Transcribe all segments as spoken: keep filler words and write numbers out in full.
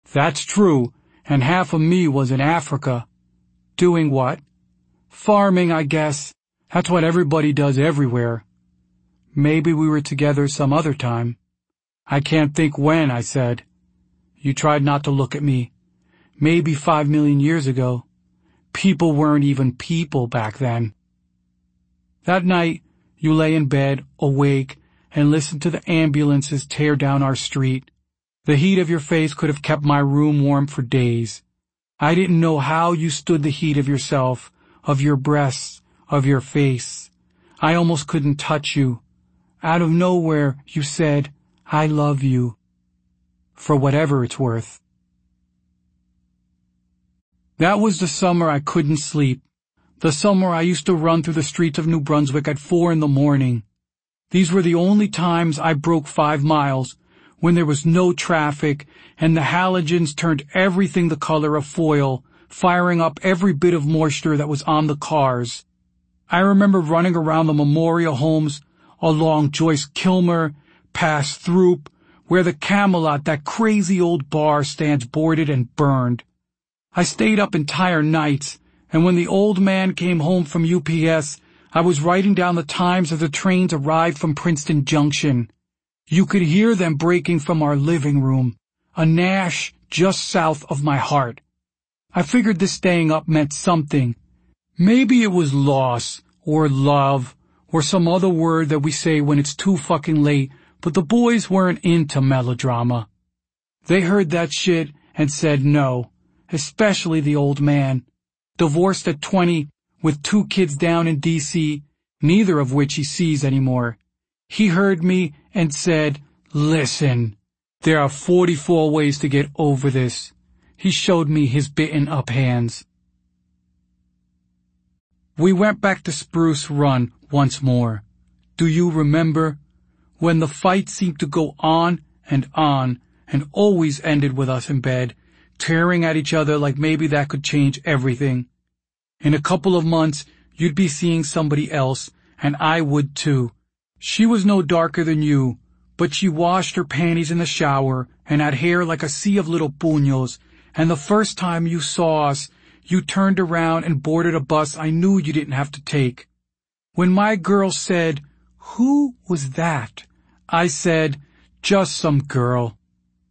That's true, and half of me was in Africa. Doing what? Farming, I guess. That's what everybody does everywhere. Maybe we were together some other time. I can't think when, I said. You tried not to look at me. Maybe five million years ago. People weren't even people back then. That night, you lay in bed, awake, and listened to the ambulances tear down our street. The heat of your face could have kept my room warm for days. I didn't know how you stood the heat of yourself, of your breasts, of your face. I almost couldn't touch you. Out of nowhere, you said, I love you. For whatever it's worth. That was the summer I couldn't sleep. The summer I used to run through the streets of New Brunswick at four in the morning. These were the only times I broke five miles, when there was no traffic and the halogens turned everything the color of foil, firing up every bit of moisture that was on the cars. I remember running around the memorial homes, along Joyce Kilmer, past Throop, where the Camelot, that crazy old bar, stands boarded and burned. I stayed up entire nights, and when the old man came home from U P S, I was writing down the times as the trains arrived from Princeton Junction. You could hear them breaking from our living room, a gnash just south of my heart. I figured this staying up meant something. Maybe it was loss, or love, or some other word that we say when it's too fucking late, but the boys weren't into melodrama. They heard that shit and said no, especially the old man. Divorced at twenty, with two kids down in D C, neither of which he sees anymore. He heard me and said, listen, there are forty-four ways to get over this. He showed me his bitten up hands. We went back to Spruce Run once more. Do you remember? When the fight seemed to go on and on and always ended with us in bed, tearing at each other like maybe that could change everything. In a couple of months, you'd be seeing somebody else, and I would too. She was no darker than you, but she washed her panties in the shower and had hair like a sea of little puños, and the first time you saw us, you turned around and boarded a bus I knew you didn't have to take. When my girl said, who was that? I said, just some girl.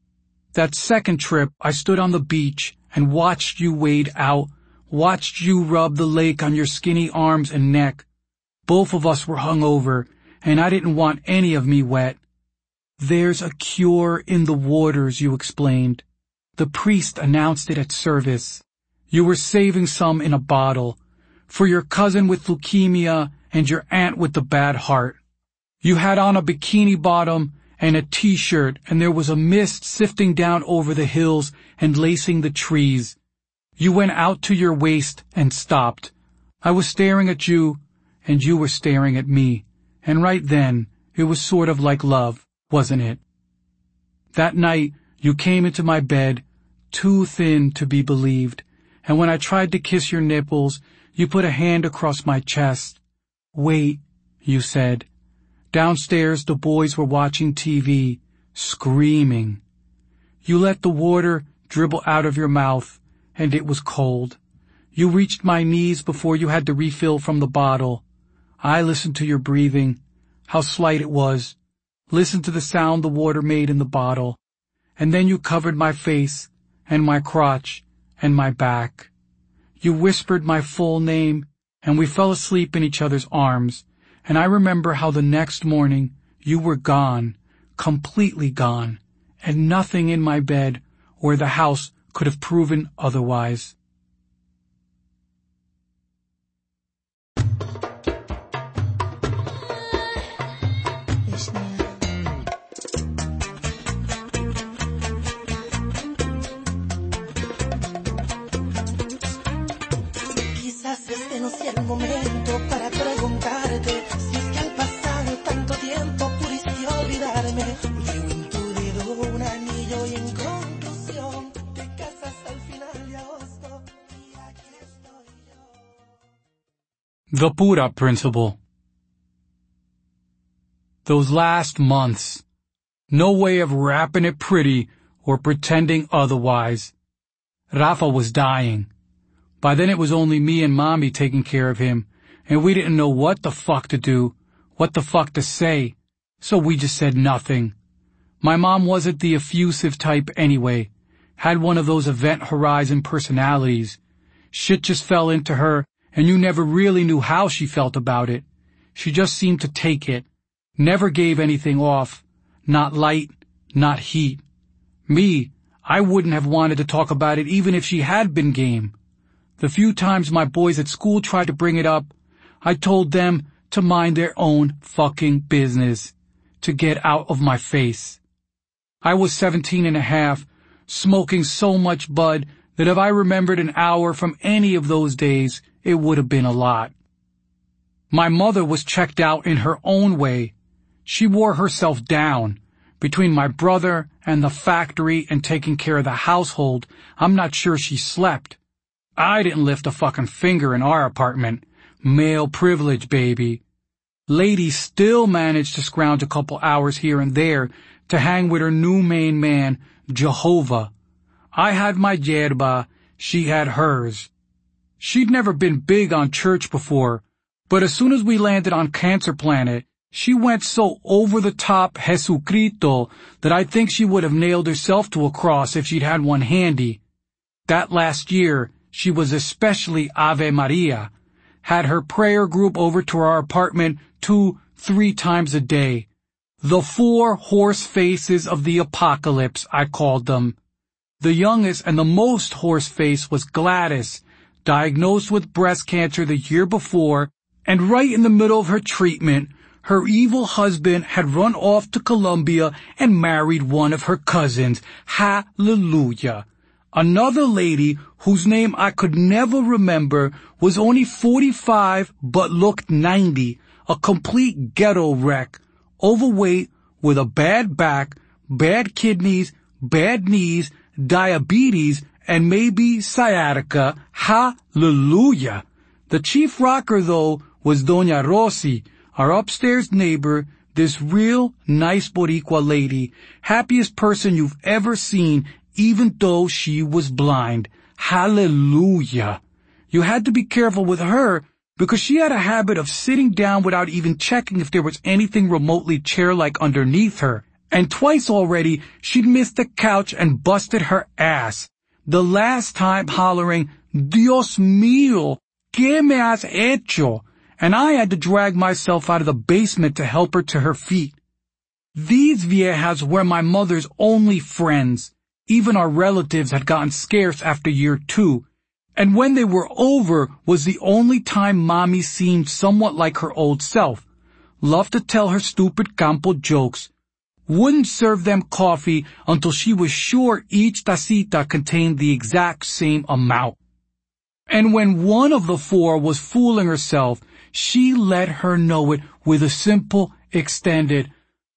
That second trip, I stood on the beach and watched you wade out, watched you rub the lake on your skinny arms and neck. Both of us were hungover, and I didn't want any of me wet. There's a cure in the waters, you explained. The priest announced it at service. You were saving some in a bottle, for your cousin with leukemia and your aunt with the bad heart. You had on a bikini bottom and a t-shirt, and there was a mist sifting down over the hills and lacing the trees. You went out to your waist and stopped. I was staring at you, and you were staring at me, and right then, it was sort of like love, wasn't it? That night, you came into my bed, too thin to be believed, and when I tried to kiss your nipples, you put a hand across my chest. Wait, you said. Downstairs, the boys were watching T V, screaming. You let the water dribble out of your mouth, and it was cold. You reached my knees before you had to refill from the bottle. I listened to your breathing, how slight it was, listened to the sound the water made in the bottle, and then you covered my face, and my crotch, and my back. You whispered my full name, and we fell asleep in each other's arms, and I remember how the next morning you were gone, completely gone, and nothing in my bed or the house could have proven otherwise. Quizás este no sea el momento para preguntarte si es que al pasar tanto tiempo pudiste olvidarme. De un tu dedo un anillo y en conclusión te casas al final de agosto y aquí estoy yo. The Buddha Principle. Those last months. No way of wrapping it pretty or pretending otherwise. Rafa was dying. By then it was only me and Mommy taking care of him, and we didn't know what the fuck to do, what the fuck to say, so we just said nothing. My mom wasn't the effusive type anyway, had one of those Event Horizon personalities. Shit just fell into her, and you never really knew how she felt about it. She just seemed to take it, never gave anything off, not light, not heat. Me, I wouldn't have wanted to talk about it even if she had been game. The few times my boys at school tried to bring it up, I told them to mind their own fucking business, to get out of my face. I was seventeen and a half, smoking so much bud that if I remembered an hour from any of those days, it would have been a lot. My mother was checked out in her own way. She wore herself down. Between my brother and the factory and taking care of the household, I'm not sure she slept. I didn't lift a fucking finger in our apartment. Male privilege, baby. Lady still managed to scrounge a couple hours here and there to hang with her new main man, Jehovah. I had my yerba, she had hers. She'd never been big on church before, but as soon as we landed on Cancer Planet, she went so over-the-top Jesucristo that I think she would have nailed herself to a cross if she'd had one handy. That last year, she was especially Ave Maria, had her prayer group over to our apartment two, three times a day. The four horse faces of the apocalypse, I called them. The youngest and the most horse face was Gladys, diagnosed with breast cancer the year before, and right in the middle of her treatment, her evil husband had run off to Colombia and married one of her cousins. Hallelujah. Another lady, whose name I could never remember, was only forty-five but looked ninety, a complete ghetto wreck, overweight, with a bad back, bad kidneys, bad knees, diabetes, and maybe sciatica. Hallelujah. The chief rocker, though, was Doña Rosy, our upstairs neighbor, this real nice Boricua lady, happiest person you've ever seen, even though she was blind. Hallelujah. You had to be careful with her because she had a habit of sitting down without even checking if there was anything remotely chair-like underneath her. And twice already, she'd missed the couch and busted her ass. The last time hollering, Dios mío, ¿qué me has hecho? And I had to drag myself out of the basement to help her to her feet. These viejas were my mother's only friends. Even our relatives had gotten scarce after year two, and when they were over was the only time Mommy seemed somewhat like her old self. Loved to tell her stupid Campo jokes. Wouldn't serve them coffee until she was sure each tacita contained the exact same amount. And when one of the four was fooling herself, she let her know it with a simple, extended,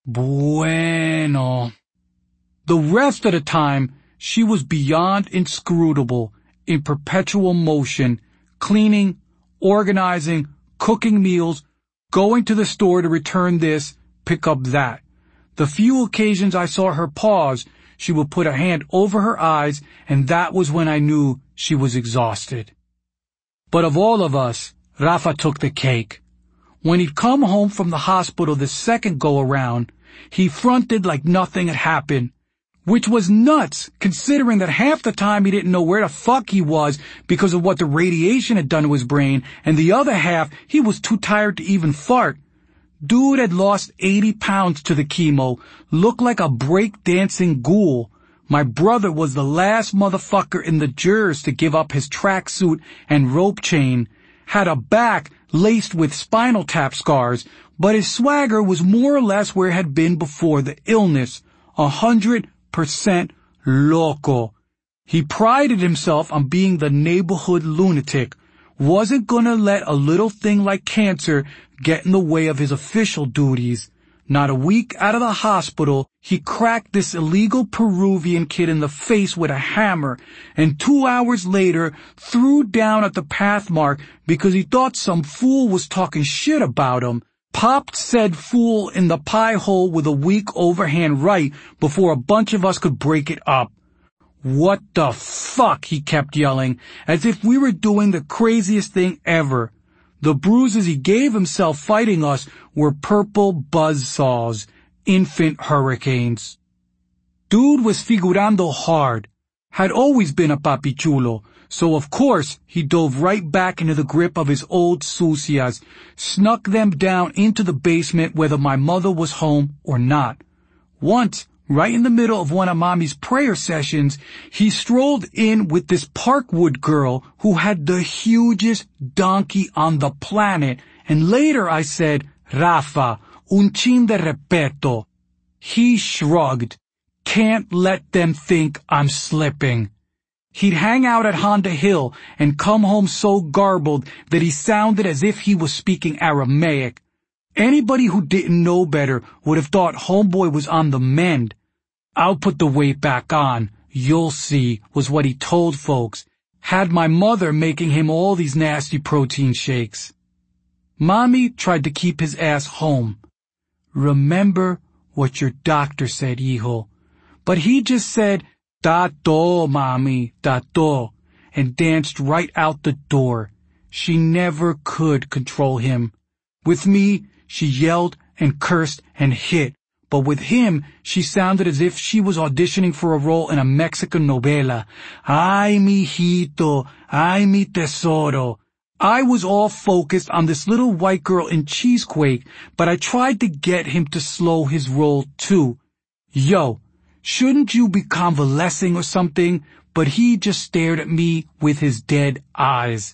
bueno. The rest of the time, she was beyond inscrutable, in perpetual motion, cleaning, organizing, cooking meals, going to the store to return this, pick up that. The few occasions I saw her pause, she would put a hand over her eyes, and that was when I knew she was exhausted. But of all of us, Rafa took the cake. When he'd come home from the hospital the second go-around, he fronted like nothing had happened, which was nuts, considering that half the time he didn't know where the fuck he was because of what the radiation had done to his brain, and the other half he was too tired to even fart. Dude had lost eighty pounds to the chemo, looked like a break-dancing ghoul. My brother was the last motherfucker in the jurors to give up his tracksuit and rope chain, had a back laced with spinal tap scars, but his swagger was more or less where it had been before the illness, a hundred percent loco. He prided himself on being the neighborhood lunatic, wasn't gonna let a little thing like cancer get in the way of his official duties. Not a week out of the hospital, he cracked this illegal Peruvian kid in the face with a hammer, and two hours later threw down at the Pathmark because he thought some fool was talking shit about him. popped said fool in the pie hole with a weak overhand right before a bunch of us could break it up. What the fuck, he kept yelling, as if we were doing the craziest thing ever. The bruises he gave himself fighting us were purple buzzsaws, infant hurricanes. Dude was figurando hard, had always been a papichulo, so of course he dove right back into the grip of his old sucias, snuck them down into the basement whether my mother was home or not. Once, right in the middle of one of Mommy's prayer sessions, he strolled in with this Parkwood girl who had the hugest donkey on the planet, and later I said, Rafa, un chin de respeto. He shrugged. Can't let them think I'm slipping. He'd hang out at Honda Hill and come home so garbled that he sounded as if he was speaking Aramaic. Anybody who didn't know better would have thought homeboy was on the mend. I'll put the weight back on, you'll see, was what he told folks. Had my mother making him all these nasty protein shakes. Mommy tried to keep his ass home. Remember what your doctor said, hijo. But he just said, Tato, Mommy, tato, and danced right out the door. She never could control him. With me, she yelled and cursed and hit. But with him, she sounded as if she was auditioning for a role in a Mexican novela. Ay, mijito, ay, mi tesoro. I was all focused on this little white girl in Cheesequake, but I tried to get him to slow his roll too. Yo, shouldn't you be convalescing or something? But he just stared at me with his dead eyes.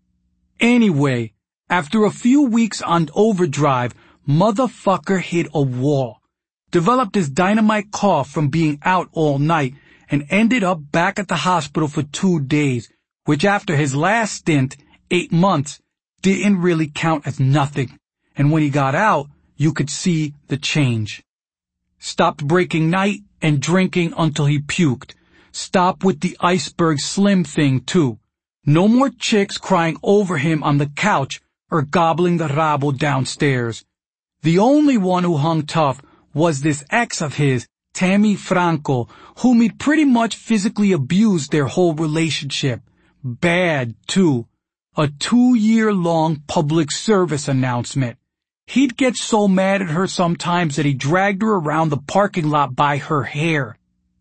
Anyway, after a few weeks on overdrive, motherfucker hit a wall. Developed his dynamite cough from being out all night, and ended up back at the hospital for two days, which after his last stint, eight months, didn't really count as nothing. And when he got out, you could see the change. Stopped breaking night and drinking until he puked. Stopped with the iceberg slim thing too. No more chicks crying over him on the couch or gobbling the rabo downstairs. The only one who hung tough was this ex of his, Tammy Franco, whom he'd pretty much physically abused their whole relationship. Bad, too. A two-year-long public service announcement. He'd get so mad at her sometimes that he dragged her around the parking lot by her hair.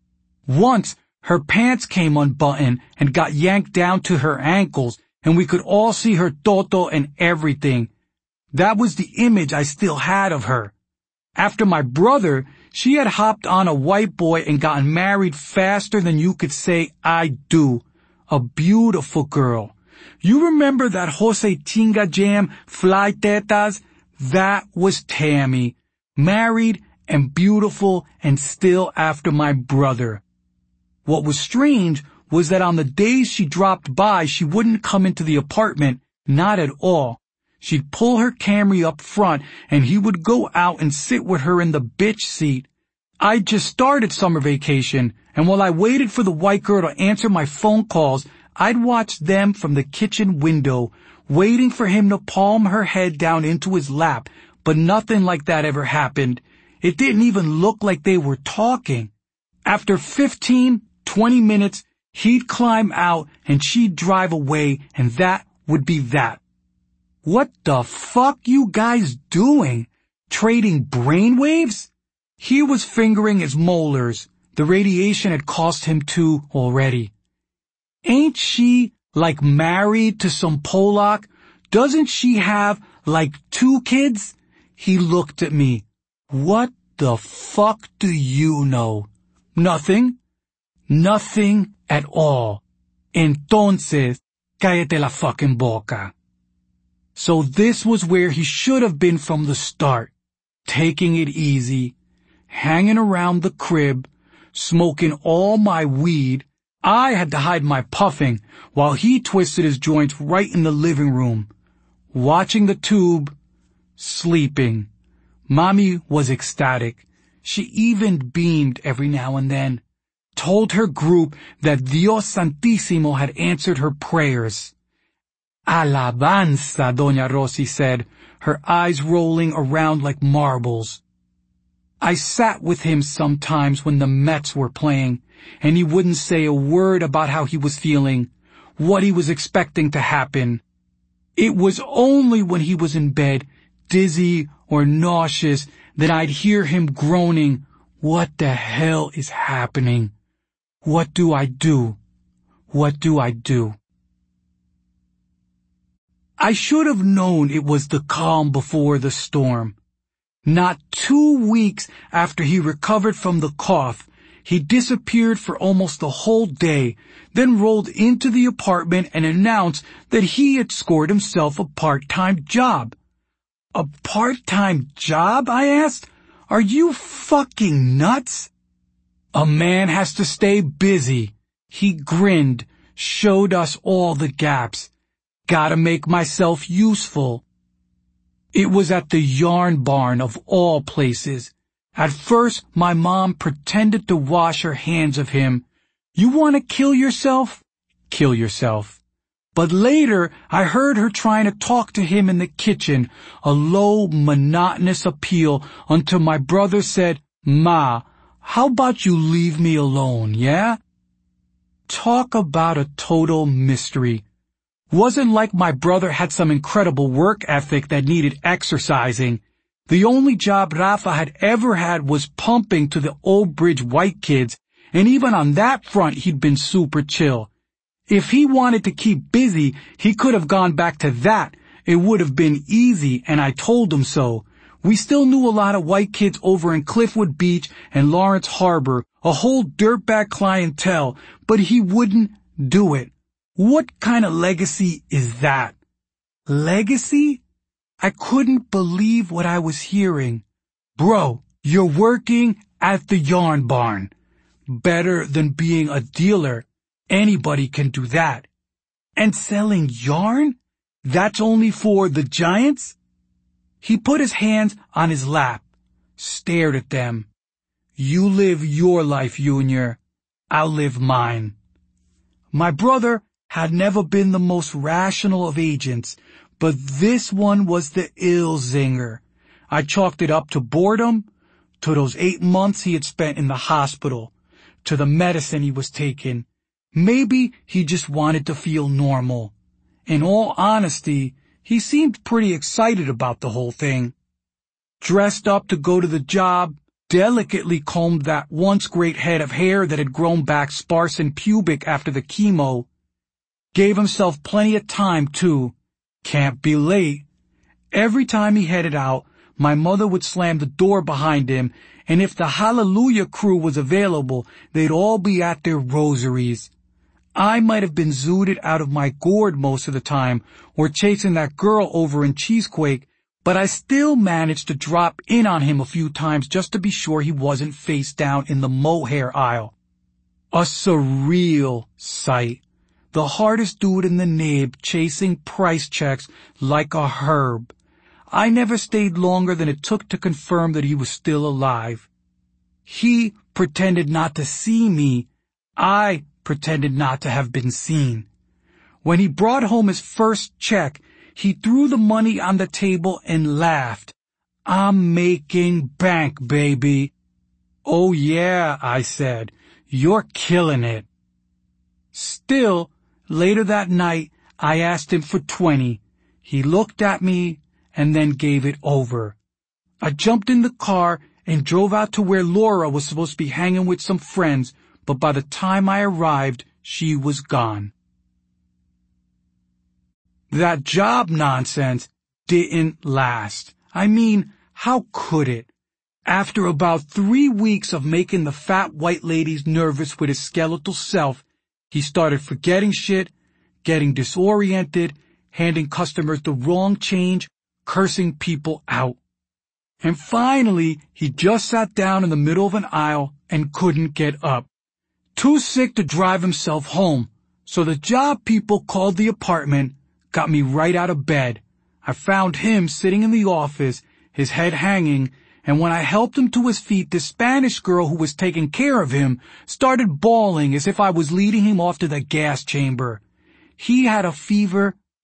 Once, her pants came unbuttoned and got yanked down to her ankles, and we could all see her toto and everything. That was the image I still had of her. After my brother, she had hopped on a white boy and gotten married faster than you could say I do. A beautiful girl. You remember that Jose Tinga jam, Fly Tetas? That was Tammy. Married and beautiful and still after my brother. What was strange was that on the days she dropped by, she wouldn't come into the apartment, not at all. She'd pull her Camry up front, and he would go out and sit with her in the bitch seat. I'd just started summer vacation, and while I waited for the white girl to answer my phone calls, I'd watch them from the kitchen window, waiting for him to palm her head down into his lap, but nothing like that ever happened. It didn't even look like they were talking. After fifteen, twenty minutes, he'd climb out, and she'd drive away, and that would be that. What the fuck you guys doing? Trading brainwaves? He was fingering his molars. The radiation had cost him two already. Ain't she, like, married to some Polak? Doesn't she have, like, two kids? He looked at me. What the fuck do you know? Nothing. Nothing at all. Entonces, cállate la fucking boca. So this was where he should have been from the start. Taking it easy. Hanging around the crib. Smoking all my weed. I had to hide my puffing while he twisted his joints right in the living room. Watching the tube. Sleeping. Mommy was ecstatic. She even beamed every now and then. Told her group that Dios Santísimo had answered her prayers. Alabanza, Doña Rosy said, her eyes rolling around like marbles. I sat with him sometimes when the Mets were playing, and he wouldn't say a word about how he was feeling, what he was expecting to happen. It was only when he was in bed, dizzy or nauseous, that I'd hear him groaning, "What the hell is happening? What do I do? What do I do?" I should have known it was the calm before the storm. Not two weeks after he recovered from the cough, he disappeared for almost the whole day, then rolled into the apartment and announced that he had scored himself a part-time job. A part-time job? I asked. Are you fucking nuts? A man has to stay busy. He grinned, showed us all the gaps. Gotta make myself useful. It was at the yarn barn of all places. At first, my mom pretended to wash her hands of him. You want to kill yourself? Kill yourself. But later, I heard her trying to talk to him in the kitchen, a low, monotonous appeal, until my brother said, "Ma, how about you leave me alone, yeah?" Talk about a total mystery. Wasn't like my brother had some incredible work ethic that needed exercising. The only job Rafa had ever had was pumping to the Old Bridge white kids, and even on that front he'd been super chill. If he wanted to keep busy, he could have gone back to that. It would have been easy, and I told him so. We still knew a lot of white kids over in Cliffwood Beach and Lawrence Harbor, a whole dirtbag clientele, but he wouldn't do it. What kind of legacy is that? Legacy? I couldn't believe what I was hearing. Bro, you're working at the yarn barn. Better than being a dealer. Anybody can do that. And selling yarn? That's only for the giants? He put his hands on his lap, stared at them. You live your life, Junior. I'll live mine. My brother had never been the most rational of agents, but this one was the ill zinger. I chalked it up to boredom, to those eight months he had spent in the hospital, to the medicine he was taking. Maybe he just wanted to feel normal. In all honesty, he seemed pretty excited about the whole thing. Dressed up to go to the job, delicately combed that once great head of hair that had grown back sparse and pubic after the chemo. Gave himself plenty of time, too. Can't be late. Every time he headed out, my mother would slam the door behind him, and if the Hallelujah crew was available, they'd all be at their rosaries. I might have been zooted out of my gourd most of the time, or chasing that girl over in Cheesequake, but I still managed to drop in on him a few times just to be sure he wasn't face down in the mohair aisle. A surreal sight. The hardest dude in the nib chasing price checks like a herb. I never stayed longer than it took to confirm that he was still alive. He pretended not to see me. I pretended not to have been seen. When he brought home his first check, he threw the money on the table and laughed. I'm making bank, baby. Oh yeah, I said. You're killing it. Still, later that night, I asked him for twenty. He looked at me and then gave it over. I jumped in the car and drove out to where Laura was supposed to be hanging with some friends, but by the time I arrived, she was gone. That job nonsense didn't last. I mean, how could it? After about three weeks of making the fat white ladies nervous with his skeletal self, he started forgetting shit, getting disoriented, handing customers the wrong change, cursing people out. And finally, he just sat down in the middle of an aisle and couldn't get up. Too sick to drive himself home, so the job people called the apartment, got me right out of bed. I found him sitting in the office, his head hanging, and when I helped him to his feet, the Spanish girl who was taking care of him started bawling as if I was leading him off to the gas chamber. He had a fever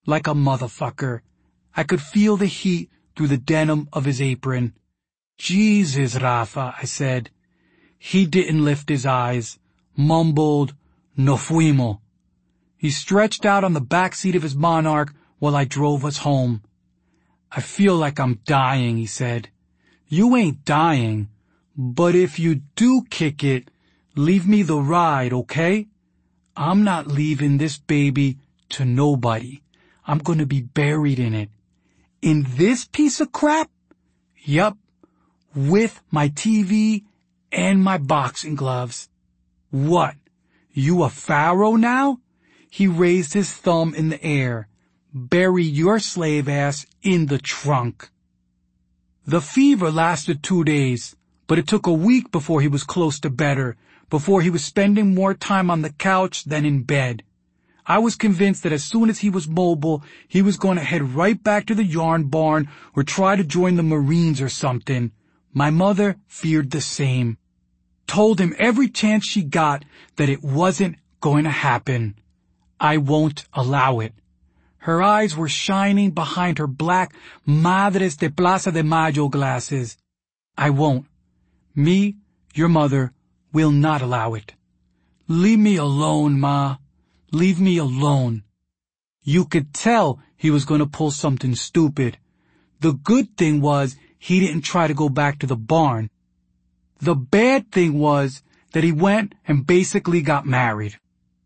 like a motherfucker. I could feel the heat through the denim of his apron. Jesus, Rafa, I said. He didn't lift his eyes, mumbled, no fuimos. He stretched out on the back seat of his Monarch while I drove us home. I feel like I'm dying, he said. You ain't dying, but if you do kick it, leave me the ride, okay? I'm not leaving this baby to nobody. I'm gonna be buried in it. In this piece of crap? Yup, with my T V and my boxing gloves. What? You a pharaoh now? He raised his thumb in the air. Bury your slave ass in the trunk. The fever lasted two days, but it took a week before he was close to better, before he was spending more time on the couch than in bed. I was convinced that as soon as he was mobile, he was going to head right back to the yarn barn or try to join the Marines or something. My mother feared the same. Told him every chance she got that it wasn't going to happen. I won't allow it. Her eyes were shining behind her black Madres de Plaza de Mayo glasses. I won't. Me, your mother, will not allow it. Leave me alone, Ma. Leave me alone. You could tell he was going to pull something stupid. The good thing was he didn't try to go back to the barn. The bad thing was that he went and basically got married.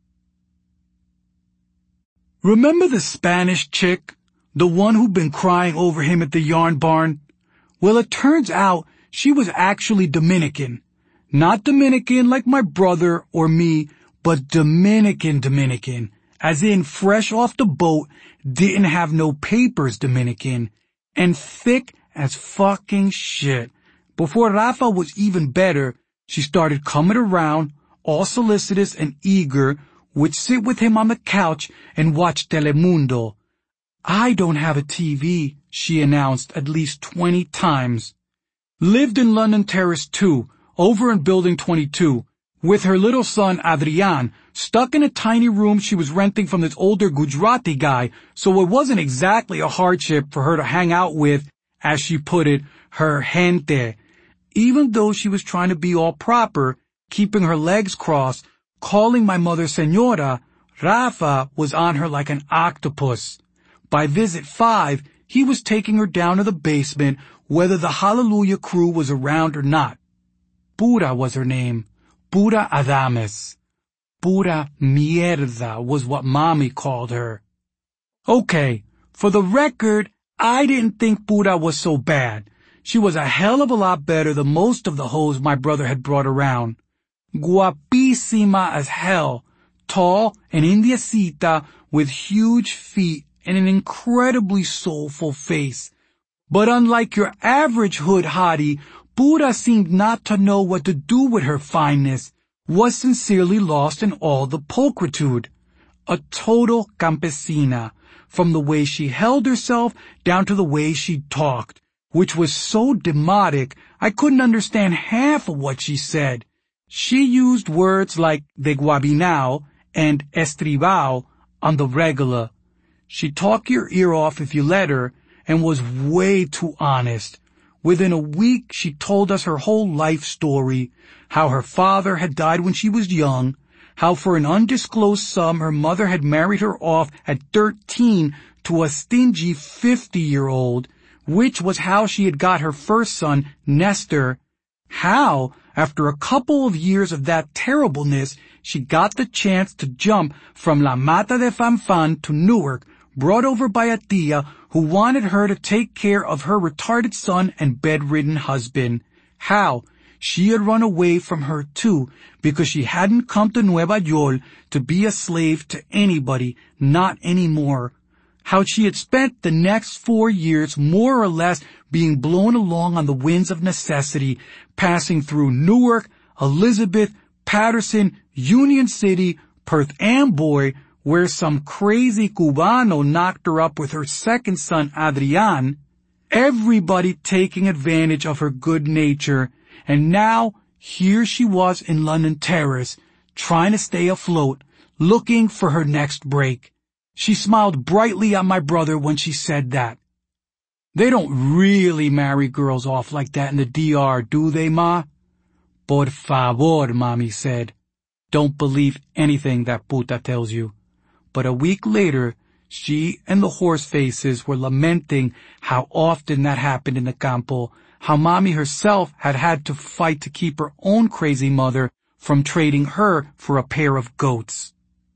Remember the Spanish chick? The one who'd been crying over him at the yarn barn? Well, it turns out she was actually Dominican. Not Dominican like my brother or me, but Dominican Dominican. As in fresh off the boat, didn't have no papers Dominican. And thick as fucking shit. Before Rafa was even better, she started coming around, all solicitous and eager, would sit with him on the couch and watch Telemundo. I don't have a T V, she announced at least twenty times. Lived in London Terrace too, over in Building twenty-two, with her little son Adrian, stuck in a tiny room she was renting from this older Gujarati guy, so it wasn't exactly a hardship for her to hang out with, as she put it, her gente. Even though she was trying to be all proper, keeping her legs crossed, calling my mother Senora, Rafa was on her like an octopus. By visit five, he was taking her down to the basement, whether the Hallelujah crew was around or not. Pura was her name. Pura Adames. Pura mierda was what Mommy called her. Okay, for the record, I didn't think Pura was so bad. She was a hell of a lot better than most of the hoes my brother had brought around. Guapísima as hell, tall and indiecita with huge feet and an incredibly soulful face. But unlike your average hood hottie, Pura seemed not to know what to do with her fineness, was sincerely lost in all the pulchritude. A total campesina, from the way she held herself down to the way she talked, which was so demotic I couldn't understand half of what she said. She used words like de guabinao and estribao on the regular. She'd talk your ear off if you let her, and was way too honest. Within a week, she told us her whole life story, how her father had died when she was young, how for an undisclosed sum her mother had married her off at thirteen to a stingy fifty-year-old, which was how she had got her first son, Nestor. How, after a couple of years of that terribleness, she got the chance to jump from La Mata de Fanfan to Newark, brought over by a tia who wanted her to take care of her retarded son and bedridden husband. How she had run away from her too, because she hadn't come to Nueva York to be a slave to anybody, not anymore. How she had spent the next four years more or less being blown along on the winds of necessity, passing through Newark, Elizabeth, Patterson, Union City, Perth Amboy, where some crazy Cubano knocked her up with her second son, Adrian, everybody taking advantage of her good nature, and now here she was in London Terrace, trying to stay afloat, looking for her next break. She smiled brightly at my brother when she said that. They don't really marry girls off like that in the D R, do they, Ma? Por favor, Mommy said. Don't believe anything that puta tells you. But a week later, she and the horse faces were lamenting how often that happened in the campo, how Mommy herself had had to fight to keep her own crazy mother from trading her for a pair of goats.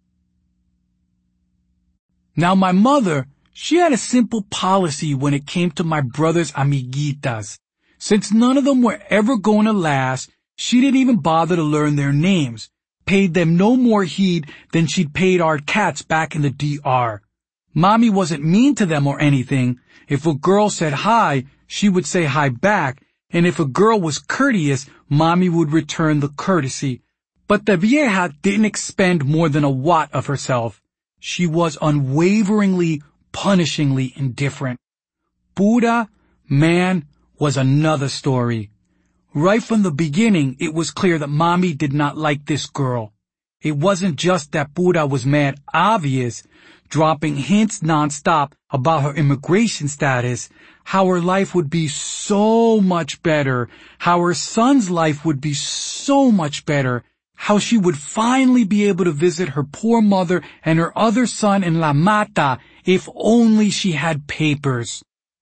Now my mother, she had a simple policy when it came to my brother's amiguitas. Since none of them were ever going to last, she didn't even bother to learn their names, paid them no more heed than she'd paid our cats back in the D R. Mommy wasn't mean to them or anything. If a girl said hi, she would say hi back, and if a girl was courteous, Mommy would return the courtesy. But the vieja didn't expend more than a watt of herself. She was unwaveringly, punishingly indifferent. Pura, man, was another story. Right from the beginning, it was clear that Mommy did not like this girl. It wasn't just that Pura was mad obvious, dropping hints nonstop about her immigration status, how her life would be so much better, how her son's life would be so much better, how she would finally be able to visit her poor mother and her other son in La Mata if only she had papers.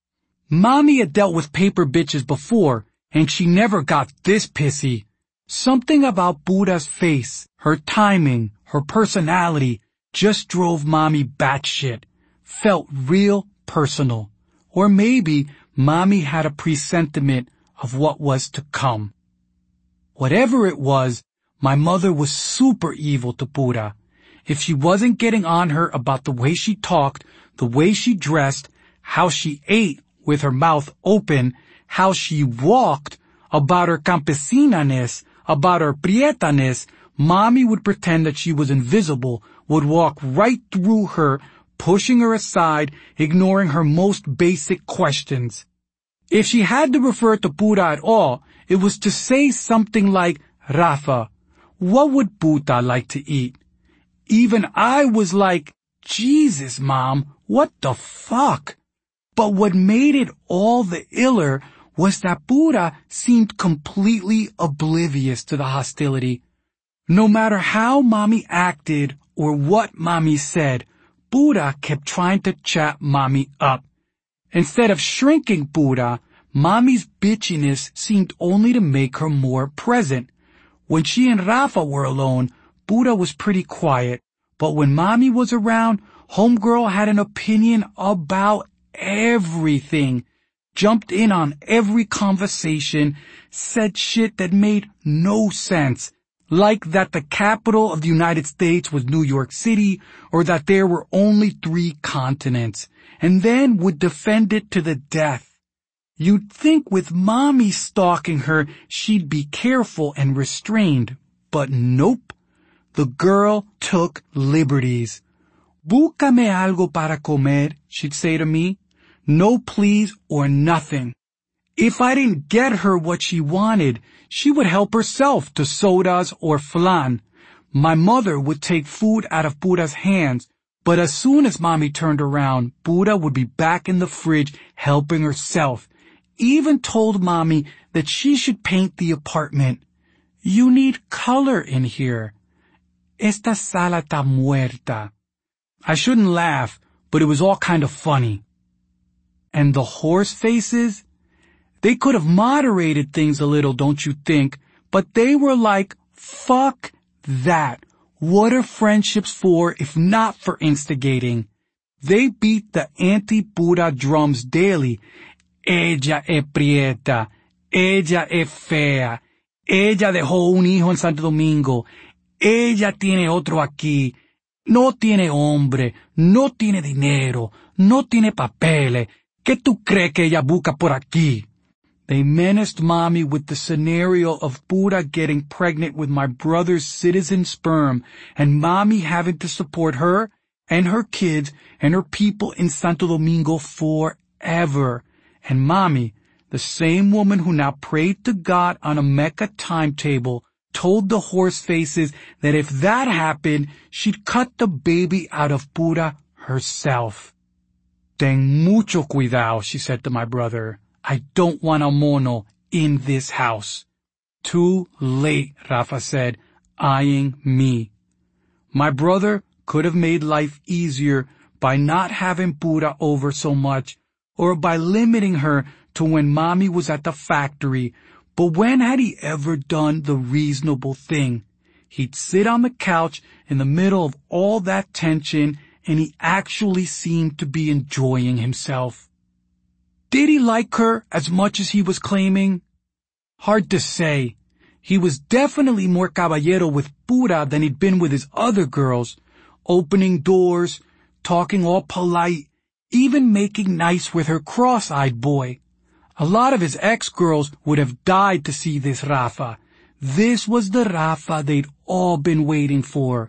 Mommy had dealt with paper bitches before, and she never got this pissy. Something about Pura's face, her timing, her personality, just drove Mommy batshit. Felt real personal. Or maybe Mommy had a presentiment of what was to come. Whatever it was, my mother was super evil to Pura. If she wasn't getting on her about the way she talked, the way she dressed, how she ate with her mouth open, how she walked, about her campesina-ness, about her prieta-ness, Mommy would pretend that she was invisible, would walk right through her, pushing her aside, ignoring her most basic questions. If she had to refer to Pura at all, it was to say something like, Rafa, what would Puta like to eat? Even I was like, Jesus, Mom, what the fuck? But what made it all the iller was that Pura seemed completely oblivious to the hostility. No matter how Mommy acted or what Mommy said, Pura kept trying to chat Mommy up. Instead of shrinking Pura, Mommy's bitchiness seemed only to make her more present. When she and Rafa were alone, Pura was pretty quiet, but when Mommy was around, homegirl had an opinion about everything, jumped in on every conversation, said shit that made no sense, like that the capital of the United States was New York City, or that there were only three continents, and then would defend it to the death. You'd think with Mommy stalking her, she'd be careful and restrained, but nope. The girl took liberties. Búscame algo para comer, she'd say to me. No please or nothing. If I didn't get her what she wanted, she would help herself to sodas or flan. My mother would take food out of Pura's hands, but as soon as Mommy turned around, Pura would be back in the fridge helping herself. Even told Mommy that she should paint the apartment. You need color in here. Esta sala está muerta. I shouldn't laugh, but it was all kind of funny. And the horse faces? They could have moderated things a little, don't you think? But they were like, fuck that. What are friendships for if not for instigating? They beat the anti-Pura drums daily. Ella es prieta. Ella es fea. Ella dejó un hijo en Santo Domingo. Ella tiene otro aquí. No tiene hombre. No tiene dinero. No tiene papeles. ¿Qué tú crees que ella busca por aquí? They menaced Mommy with the scenario of Pura getting pregnant with my brother's citizen sperm and Mommy having to support her and her kids and her people in Santo Domingo forever. And Mommy, the same woman who now prayed to God on a Mecca timetable, told the horse faces that if that happened, she'd cut the baby out of Pura herself. Ten mucho cuidado, she said to my brother. I don't want a mono in this house. Too late, Rafa said, eyeing me. My brother could have made life easier by not having Pura over so much, or by limiting her to when Mommy was at the factory, but when had he ever done the reasonable thing? He'd sit on the couch in the middle of all that tension, and he actually seemed to be enjoying himself. Did he like her as much as he was claiming? Hard to say. He was definitely more caballero with Pura than he'd been with his other girls, opening doors, talking all polite, even making nice with her cross-eyed boy. A lot of his ex-girls would have died to see this Rafa. This was the Rafa they'd all been waiting for.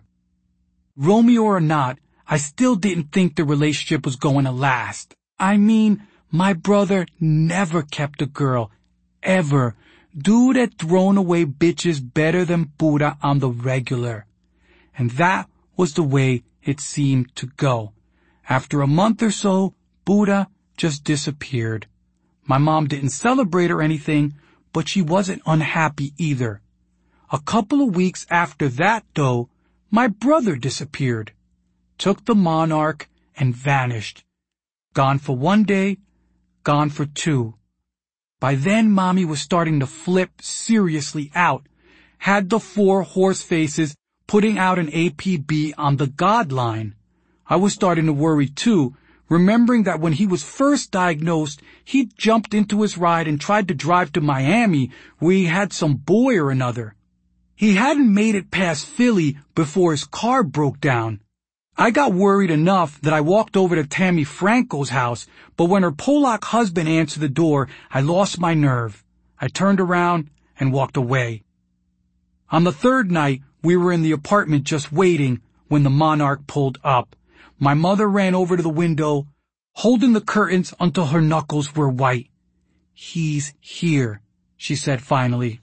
Romeo or not, I still didn't think the relationship was going to last. I mean, my brother never kept a girl. Ever. Dude had thrown away bitches better than Pura on the regular. And that was the way it seemed to go. After a month or so, Pura just disappeared. My mom didn't celebrate or anything, but she wasn't unhappy either. A couple of weeks after that, though, my brother disappeared, took the Monarch, and vanished. Gone for one day, gone for two. By then, Mommy was starting to flip seriously out, had the four horse faces putting out an A P B on the God line. I was starting to worry too, remembering that when he was first diagnosed, he jumped into his ride and tried to drive to Miami, where he had some boy or another. He hadn't made it past Philly before his car broke down. I got worried enough that I walked over to Tammy Franco's house, but when her Polak husband answered the door, I lost my nerve. I turned around and walked away. On the third night, we were in the apartment just waiting when the Monarch pulled up. My mother ran over to the window, holding the curtains until her knuckles were white. He's here, she said finally.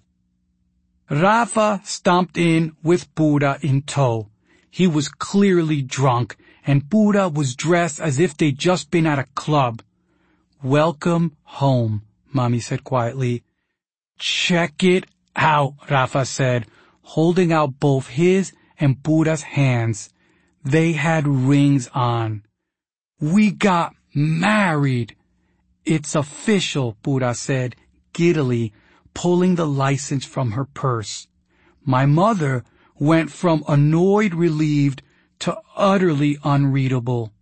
Rafa stomped in with Pura in tow. He was clearly drunk, and Pura was dressed as if they'd just been at a club. Welcome home, Mommy said quietly. Check it out, Rafa said, holding out both his and Pura's hands. They had rings on. We got married. It's official, Pura said, giddily, pulling the license from her purse. My mother went from annoyed relieved to utterly unreadable.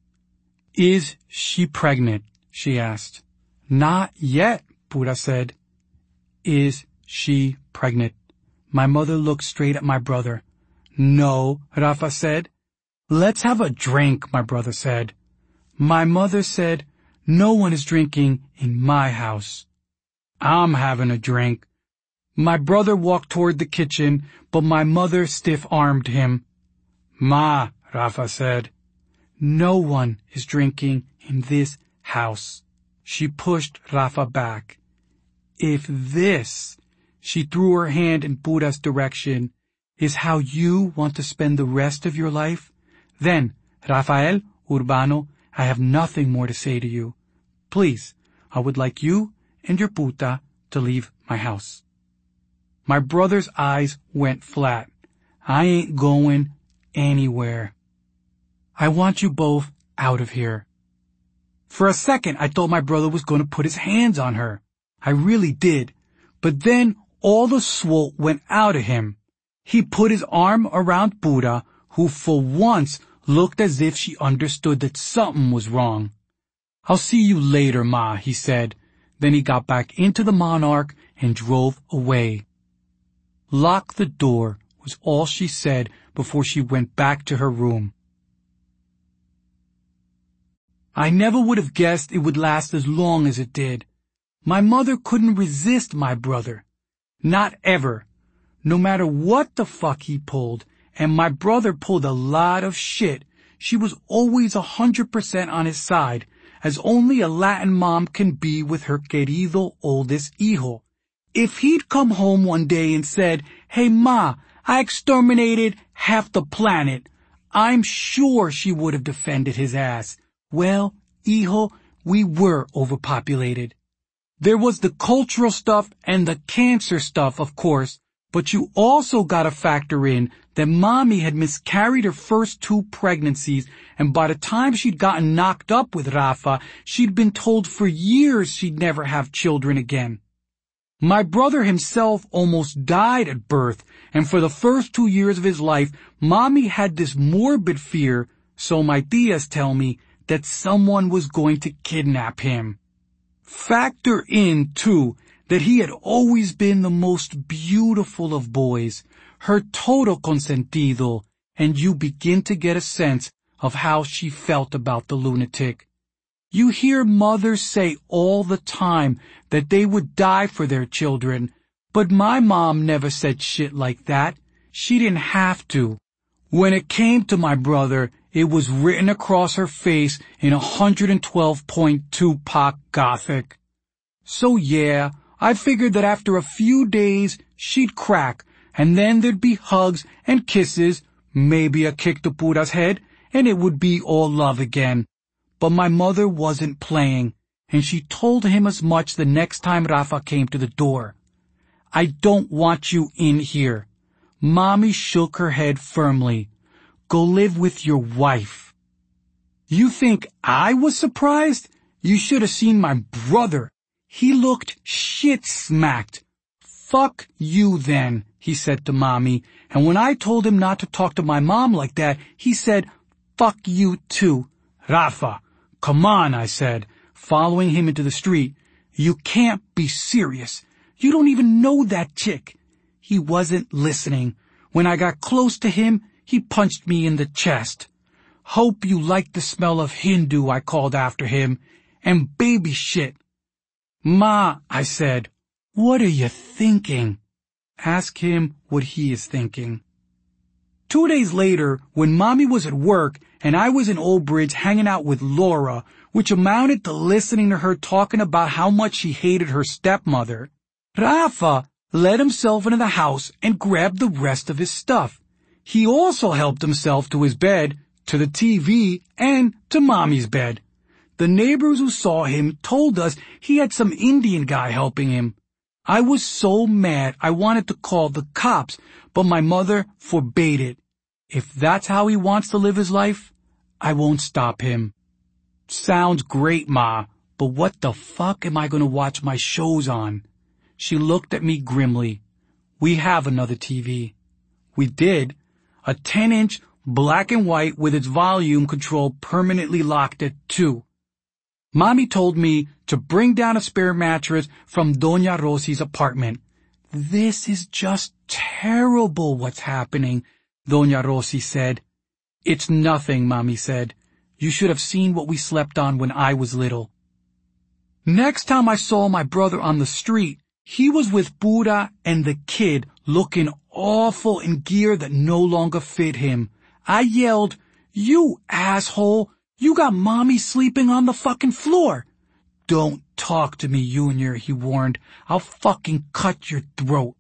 Is she pregnant? She asked. Not yet, Pura said. Is she pregnant? My mother looked straight at my brother. No, Rafa said. Let's have a drink, my brother said. My mother said, no one is drinking in my house. I'm having a drink. My brother walked toward the kitchen, but my mother stiff-armed him. Ma, Rafa said. No one is drinking in this house. She pushed Rafa back. If this, she threw her hand in Pura's direction, is how you want to spend the rest of your life, then, Rafael, Urbano, I have nothing more to say to you. Please, I would like you and your puta to leave my house. My brother's eyes went flat. I ain't going anywhere. I want you both out of here. For a second, I thought my brother was going to put his hands on her. I really did. But then all the swolt went out of him. He put his arm around Pura, who for once looked as if she understood that something was wrong. I'll see you later, Ma, he said. Then he got back into the Monarch and drove away. Lock the door was all she said before she went back to her room. I never would have guessed it would last as long as it did. My mother couldn't resist my brother. Not ever. No matter what the fuck he pulled, and my brother pulled a lot of shit, she was always a hundred percent on his side, as only a Latin mom can be with her querido oldest hijo. If he'd come home one day and said, hey ma, I exterminated half the planet, I'm sure she would have defended his ass. Well, hijo, we were overpopulated. There was the cultural stuff and the cancer stuff, of course, but you also gotta factor in that Mommy had miscarried her first two pregnancies, and by the time she'd gotten knocked up with Rafa, she'd been told for years she'd never have children again. My brother himself almost died at birth, and for the first two years of his life, Mommy had this morbid fear, so my tias tell me, that someone was going to kidnap him. Factor in, too, that he had always been the most beautiful of boys, her todo consentido, and you begin to get a sense of how she felt about the lunatic. You hear mothers say all the time that they would die for their children, but my mom never said shit like that. She didn't have to. When it came to my brother, it was written across her face in one twelve point two Pac Gothic. So yeah, I figured that after a few days, she'd crack, and then there'd be hugs and kisses, maybe a kick to Pura's head, and it would be all love again. But my mother wasn't playing, and she told him as much the next time Rafa came to the door. I don't want you in here. Mommy shook her head firmly. Go live with your wife. You think I was surprised? You should have seen my brother. He looked shit-smacked. Fuck you then, he said to Mommy, and when I told him not to talk to my mom like that, he said, fuck you too. Rafa, come on, I said, following him into the street. You can't be serious. You don't even know that chick. He wasn't listening. When I got close to him, he punched me in the chest. Hope you like the smell of Hindu, I called after him, and baby shit. Ma, I said, what are you thinking? Ask him what he is thinking. Two days later, when Mommy was at work and I was in Old Bridge hanging out with Laura, which amounted to listening to her talking about how much she hated her stepmother, Rafa let himself into the house and grabbed the rest of his stuff. He also helped himself to his bed, to the T V, and to Mommy's bed. The neighbors who saw him told us he had some Indian guy helping him. I was so mad I wanted to call the cops, but my mother forbade it. If that's how he wants to live his life, I won't stop him. Sounds great, Ma, but what the fuck am I going to watch my shows on? She looked at me grimly. We have another T V. We did. A ten-inch black and white with its volume control permanently locked at two. Mommy told me to bring down a spare mattress from Doña Rosie's apartment. This is just terrible what's happening, Doña Rosie said. It's nothing, Mommy said. You should have seen what we slept on when I was little. Next time I saw my brother on the street, he was with Pura and the kid, looking awful in gear that no longer fit him. I yelled, you asshole! You got Mommy sleeping on the fucking floor. Don't talk to me, Junior, he warned. I'll fucking cut your throat.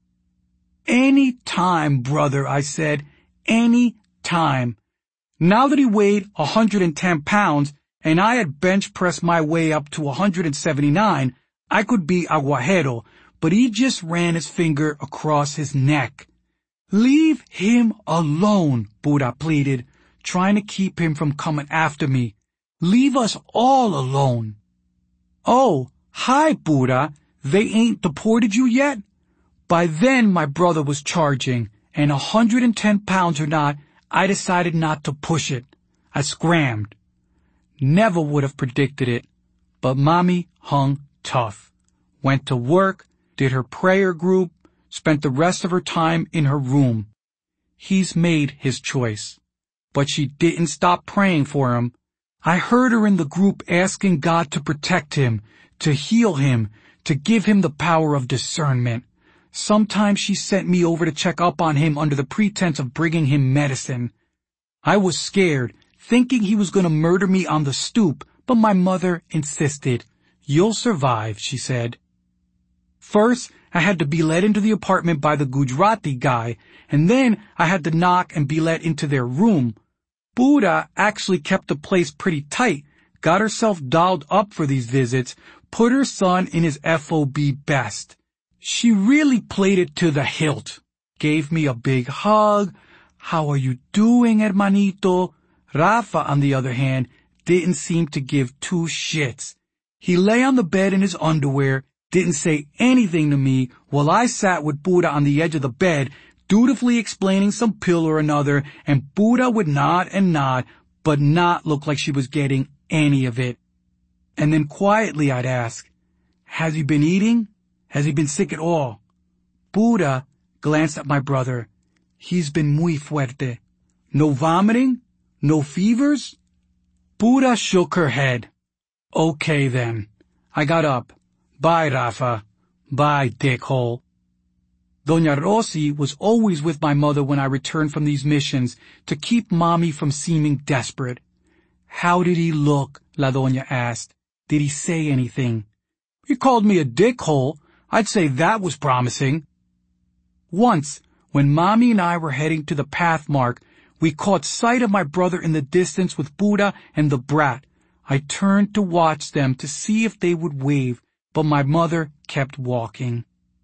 Any time, brother, I said. Any time. Now that he weighed one hundred ten pounds, and I had bench pressed my way up to one hundred seventy-nine, I could be aguajero, but he just ran his finger across his neck. Leave him alone, Pura pleaded, trying to keep him from coming after me. Leave us all alone. Oh, hi, Pura. They ain't deported you yet? By then, my brother was charging, and one hundred ten pounds or not, I decided not to push it. I scrammed. Never would have predicted it, but Mommy hung tough. Went to work, did her prayer group, spent the rest of her time in her room. He's made his choice. But she didn't stop praying for him. I heard her in the group asking God to protect him, to heal him, to give him the power of discernment. Sometimes she sent me over to check up on him under the pretense of bringing him medicine. I was scared, thinking he was going to murder me on the stoop, but my mother insisted. You'll survive, she said. First, I had to be let into the apartment by the Gujarati guy, and then I had to knock and be let into their room. Buddha actually kept the place pretty tight, got herself dolled up for these visits, put her son in his F O B best. She really played it to the hilt. Gave me a big hug. How are you doing, hermanito? Rafa, on the other hand, didn't seem to give two shits. He lay on the bed in his underwear, didn't say anything to me, while I sat with Buddha on the edge of the bed, dutifully explaining some pill or another, and Buddha would nod and nod, but not look like she was getting any of it. And then quietly I'd ask, has he been eating? Has he been sick at all? Buddha glanced at my brother. He's been muy fuerte. No vomiting? No fevers? Buddha shook her head. Okay then. I got up. Bye, Rafa. Bye, dickhole. Doña Rosy was always with my mother when I returned from these missions to keep Mommy from seeming desperate. How did he look? La Doña asked. Did he say anything? He called me a dickhole. I'd say that was promising. Once, when Mommy and I were heading to the Pathmark, we caught sight of my brother in the distance with Buddha and the brat. I turned to watch them to see if they would wave, but my mother kept walking.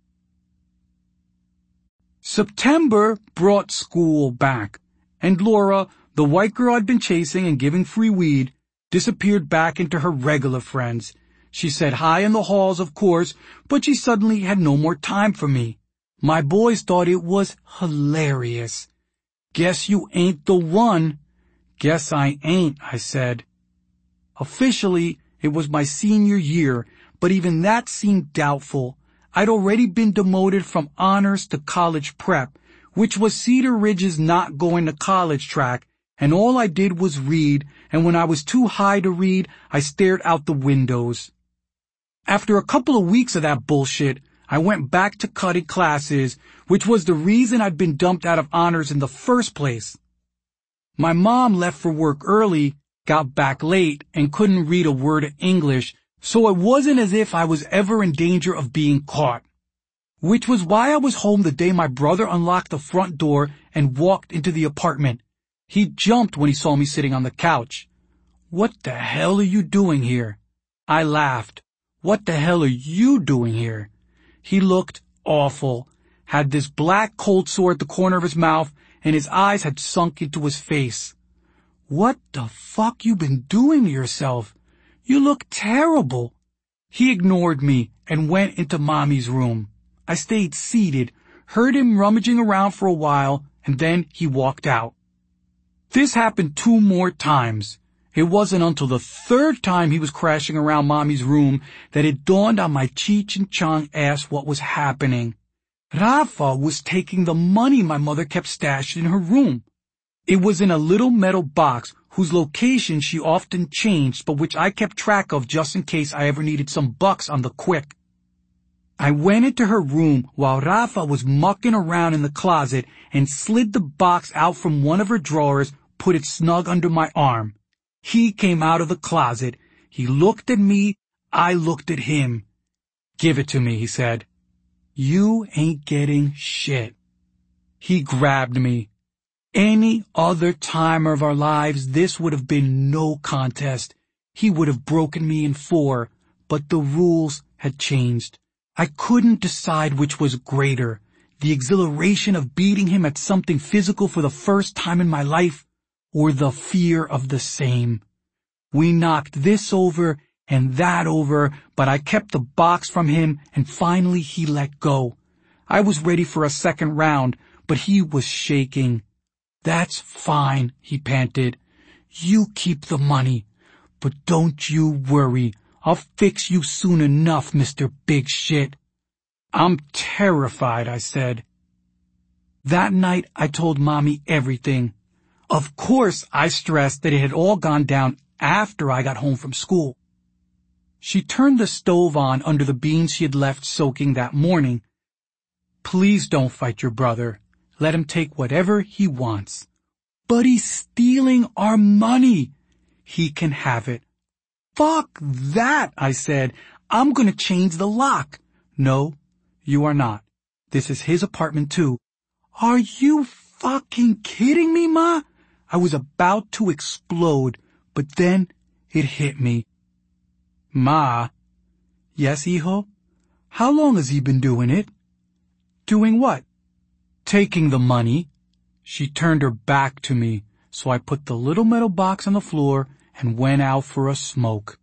September brought school back, and Laura, the white girl I'd been chasing and giving free weed, disappeared back into her regular friends. She said hi in the halls, of course, but she suddenly had no more time for me. My boys thought it was hilarious. Guess you ain't the one. Guess I ain't, I said. Officially, it was my senior year, but even that seemed doubtful. I'd already been demoted from honors to college prep, which was Cedar Ridge's not going to college track, and all I did was read, and when I was too high to read, I stared out the windows. After a couple of weeks of that bullshit, I went back to cutting classes, which was the reason I'd been dumped out of honors in the first place. My mom left for work early, got back late, and couldn't read a word of English, so it wasn't as if I was ever in danger of being caught. Which was why I was home the day my brother unlocked the front door and walked into the apartment. He jumped when he saw me sitting on the couch. What the hell are you doing here? I laughed. What the hell are you doing here? He looked awful, had this black cold sore at the corner of his mouth, and his eyes had sunk into his face. What the fuck you been doing to yourself? You look terrible. He ignored me and went into Mommy's room. I stayed seated, heard him rummaging around for a while, and then he walked out. This happened two more times. It wasn't until the third time he was crashing around Mommy's room that it dawned on my Cheech and Chong ass what was happening. Rafa was taking the money my mother kept stashed in her room. It was in a little metal box whose location she often changed, but which I kept track of just in case I ever needed some bucks on the quick. I went into her room while Rafa was mucking around in the closet and slid the box out from one of her drawers, put it snug under my arm. He came out of the closet. He looked at me. I looked at him. Give it to me, he said. You ain't getting shit. He grabbed me. Any other time of our lives, this would have been no contest. He would have broken me in four, but the rules had changed. I couldn't decide which was greater, the exhilaration of beating him at something physical for the first time in my life, or the fear of the same. We knocked this over and that over, but I kept the box from him, and finally he let go. I was ready for a second round, but he was shaking. That's fine, he panted. You keep the money, but don't you worry. I'll fix you soon enough, Mister Big Shit. I'm terrified, I said. That night I told Mommy everything. Of course, I stressed that it had all gone down after I got home from school. She turned the stove on under the beans she had left soaking that morning. Please don't fight your brother. Let him take whatever he wants. But he's stealing our money. He can have it. Fuck that, I said. I'm gonna change the lock. No, you are not. This is his apartment too. Are you fucking kidding me, Ma? I was about to explode, but then it hit me. Ma. Yes, hijo? How long has he been doing it? Doing what? Taking the money. She turned her back to me, so I put the little metal box on the floor and went out for a smoke.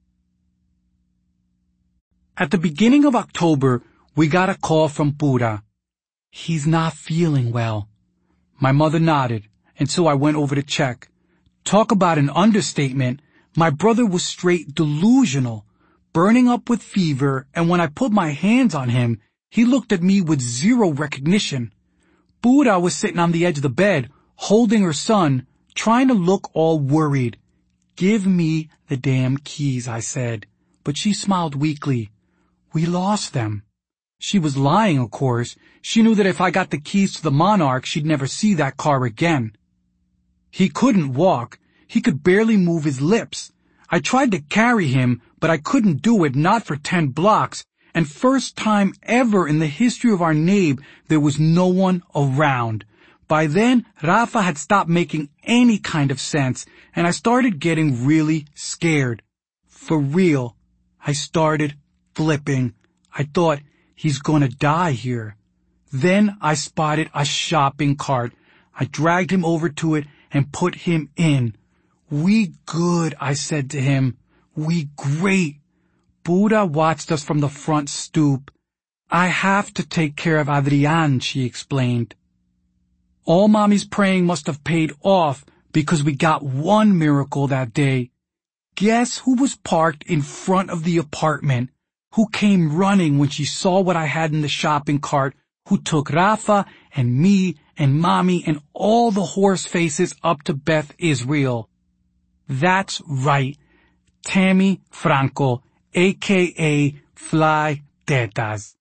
At the beginning of October, we got a call from Pura. He's not feeling well. My mother nodded, and so I went over to check. Talk about an understatement. My brother was straight delusional, burning up with fever, and when I put my hands on him, he looked at me with zero recognition. Pura was sitting on the edge of the bed, holding her son, trying to look all worried. Give me the damn keys, I said, but she smiled weakly. We lost them. She was lying, of course. She knew that if I got the keys to the Monarch, she'd never see that car again. He couldn't walk. He could barely move his lips. I tried to carry him, but I couldn't do it, not for ten blocks. And first time ever in the history of our neighb, there was no one around. By then, Rafa had stopped making any kind of sense, and I started getting really scared. For real. I started flipping. I thought, he's gonna die here. Then I spotted a shopping cart. I dragged him over to it and put him in. We good, I said to him. We great. Pura watched us from the front stoop. I have to take care of Adrian, she explained. All Mommy's praying must have paid off because we got one miracle that day. Guess who was parked in front of the apartment? Who came running when she saw what I had in the shopping cart? Who took Rafa and me and Mommy and all the horse faces up to Beth Israel? That's right. Tammy Franco, a k a. Fly Tetas.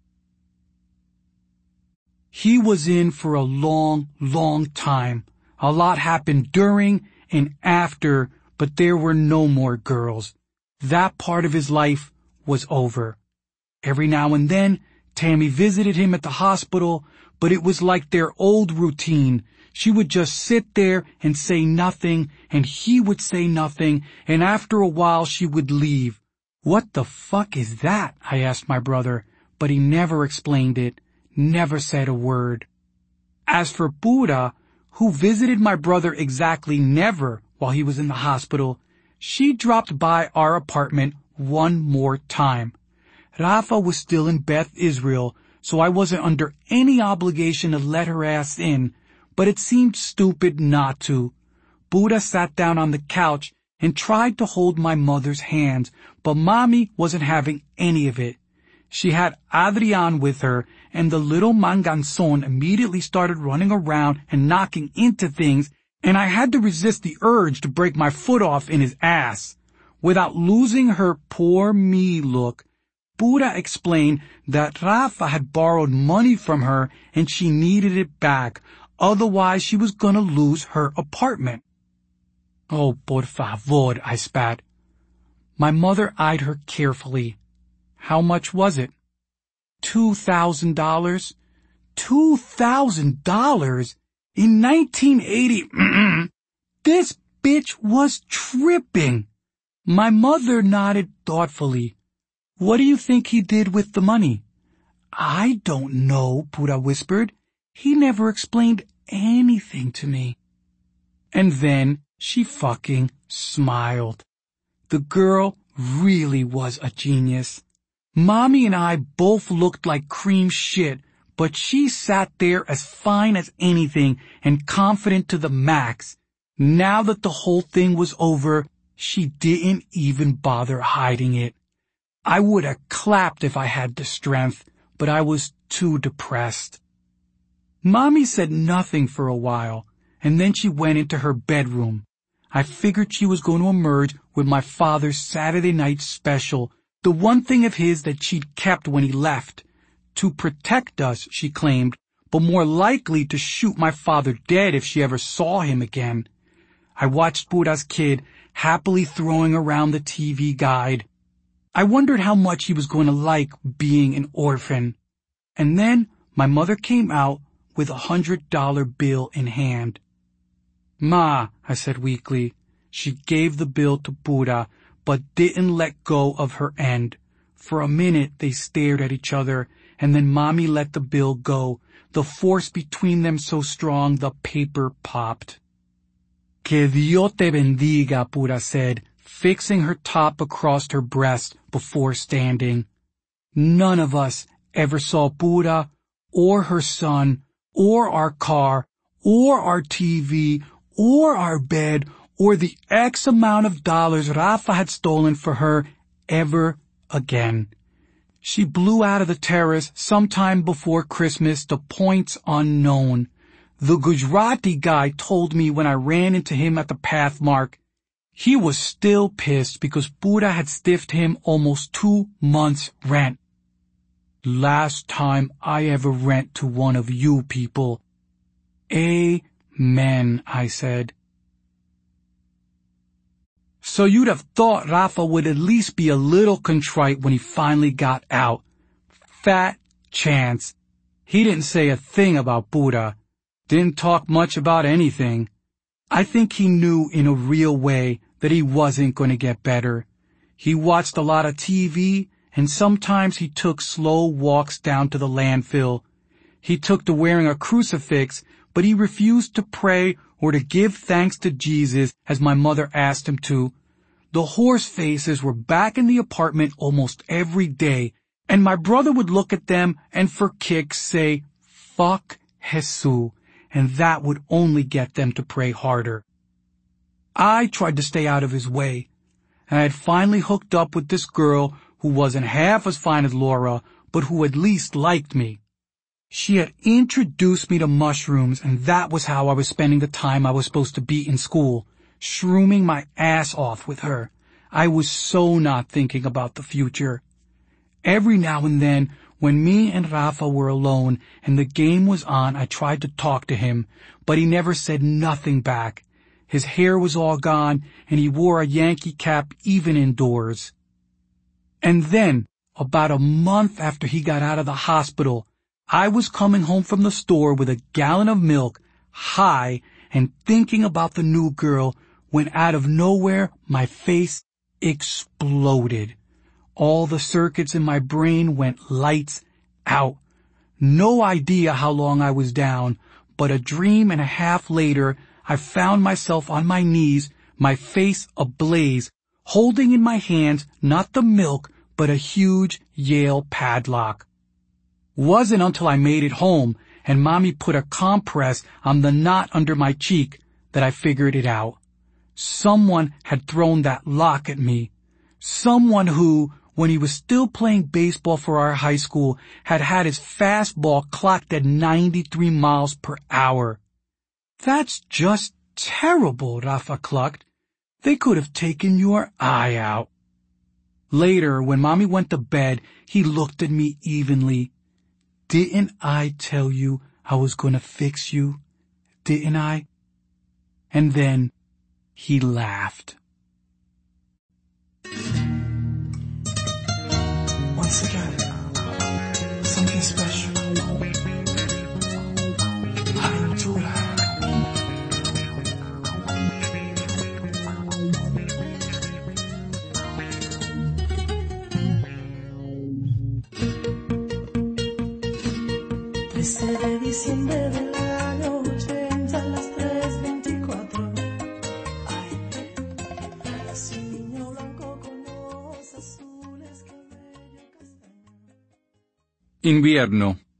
He was in for a long, long time. A lot happened during and after, but there were no more girls. That part of his life was over. Every now and then, Tammy visited him at the hospital, but it was like their old routine. She would just sit there and say nothing, and he would say nothing, and after a while she would leave. What the fuck is that? I asked my brother, but he never explained it, never said a word. As for Pura, who visited my brother exactly never while he was in the hospital, she dropped by our apartment one more time. Rafa was still in Beth Israel, so I wasn't under any obligation to let her ass in, but it seemed stupid not to. Pura sat down on the couch and tried to hold my mother's hands, but Mommy wasn't having any of it. She had Adrian with her, and the little manganzon immediately started running around and knocking into things, and I had to resist the urge to break my foot off in his ass. Without losing her poor me look, Pura explained that Rafa had borrowed money from her and she needed it back, otherwise she was gonna lose her apartment. Oh, por favor, I spat. My mother eyed her carefully. How much was it? Two thousand dollars? Two thousand dollars? In nineteen eighty, this bitch was tripping. My mother nodded thoughtfully. What do you think he did with the money? I don't know, Pura whispered. He never explained anything to me. And then she fucking smiled. The girl really was a genius. Mommy and I both looked like cream shit, but she sat there as fine as anything and confident to the max. Now that the whole thing was over, she didn't even bother hiding it. I would have clapped if I had the strength, but I was too depressed. Mommy said nothing for a while, and then she went into her bedroom. I figured she was going to emerge with my father's Saturday night special, the one thing of his that she'd kept when he left. To protect us, she claimed, but more likely to shoot my father dead if she ever saw him again. I watched Pura's kid happily throwing around the T V guide. I wondered how much he was going to like being an orphan. And then my mother came out with a hundred dollar bill in hand. Ma, I said weakly. She gave the bill to Pura, but didn't let go of her end. For a minute they stared at each other, and then Mommy let the bill go, the force between them so strong the paper popped. Que Dios te bendiga, Pura said, fixing her top across her breast before standing. None of us ever saw Pura, or her son, or our car, or our T V, or our bed, or the X amount of dollars Rafa had stolen for her ever again. She blew out of the terrace sometime before Christmas to points unknown. The Gujarati guy told me when I ran into him at the Pathmark, he was still pissed because Pura had stiffed him almost two months' rent. Last time I ever rent to one of you people. Amen, I said. So you'd have thought Rafa would at least be a little contrite when he finally got out. Fat chance. He didn't say a thing about Pura. Didn't talk much about anything. I think he knew in a real way that he wasn't going to get better. He watched a lot of T V, and sometimes he took slow walks down to the landfill. He took to wearing a crucifix, but he refused to pray or to give thanks to Jesus as my mother asked him to. The horse faces were back in the apartment almost every day, and my brother would look at them and for kicks say, fuck Jesus, and that would only get them to pray harder. I tried to stay out of his way, and I had finally hooked up with this girl who wasn't half as fine as Laura, but who at least liked me. She had introduced me to mushrooms, and that was how I was spending the time I was supposed to be in school, shrooming my ass off with her. I was so not thinking about the future. Every now and then, when me and Rafa were alone and the game was on, I tried to talk to him, but he never said nothing back. His hair was all gone, and he wore a Yankee cap even indoors. And then, about a month after he got out of the hospital, I was coming home from the store with a gallon of milk, high, and thinking about the new girl, when out of nowhere my face exploded. All the circuits in my brain went lights out. No idea how long I was down, but a dream and a half later, I found myself on my knees, my face ablaze, holding in my hands not the milk, but a huge Yale padlock. Wasn't until I made it home and Mommy put a compress on the knot under my cheek that I figured it out. Someone had thrown that lock at me. Someone who, when he was still playing baseball for our high school, had had his fastball clocked at ninety-three miles per hour. That's just terrible, Rafa clucked. They could have taken your eye out. Later, when Mommy went to bed, he looked at me evenly. Didn't I tell you I was going to fix you? Didn't I? And then he laughed. Once again, something special. Aventura. trece de diciembre del año ochenta, a las tres veinticuatro. Ay, nací un niño blanco con ojos azules, cabello castaño. Invierno.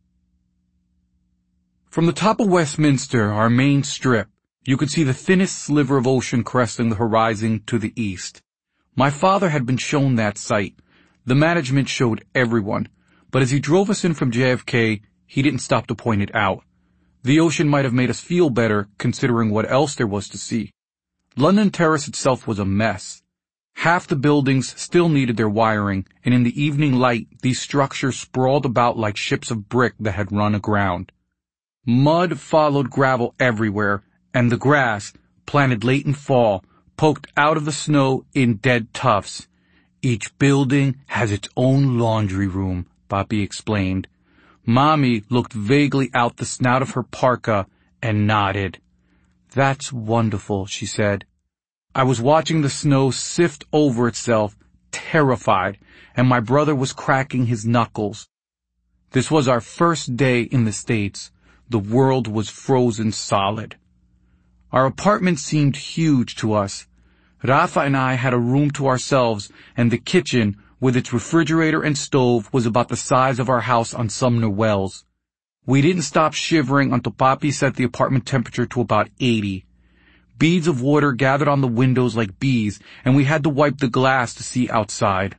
From the top of Westminster, our main strip, you could see the thinnest sliver of ocean cresting the horizon to the east. My father had been shown that sight. The management showed everyone, but as he drove us in from J F K, he didn't stop to point it out. The ocean might have made us feel better, considering what else there was to see. London Terrace itself was a mess. Half the buildings still needed their wiring, and in the evening light, these structures sprawled about like ships of brick that had run aground. Mud followed gravel everywhere, and the grass, planted late in fall, poked out of the snow in dead tufts. Each building has its own laundry room, Papi explained. Mommy looked vaguely out the snout of her parka and nodded. That's wonderful, she said. I was watching the snow sift over itself, terrified, and my brother was cracking his knuckles. This was our first day in the States. The world was frozen solid. Our apartment seemed huge to us. Rafa and I had a room to ourselves, and the kitchen, with its refrigerator and stove, was about the size of our house on Sumner Wells. We didn't stop shivering until Papi set the apartment temperature to about eighty. Beads of water gathered on the windows like bees, and we had to wipe the glass to see outside.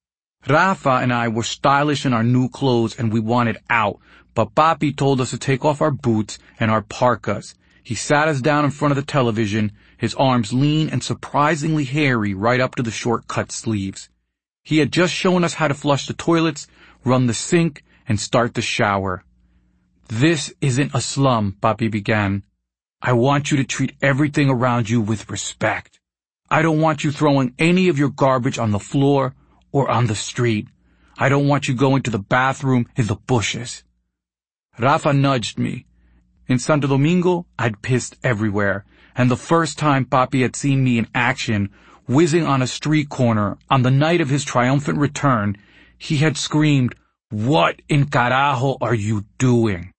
Rafa and I were stylish in our new clothes, and we wanted out, but Papi told us to take off our boots and our parkas. He sat us down in front of the television, his arms lean and surprisingly hairy right up to the short-cut sleeves. He had just shown us how to flush the toilets, run the sink, and start the shower. This isn't a slum, Papi began. I want you to treat everything around you with respect. I don't want you throwing any of your garbage on the floor or on the street. I don't want you going to the bathroom in the bushes. Rafa nudged me. In Santo Domingo, I'd pissed everywhere, and the first time Papi had seen me in action, whizzing on a street corner on the night of his triumphant return, he had screamed, "What in carajo are you doing?"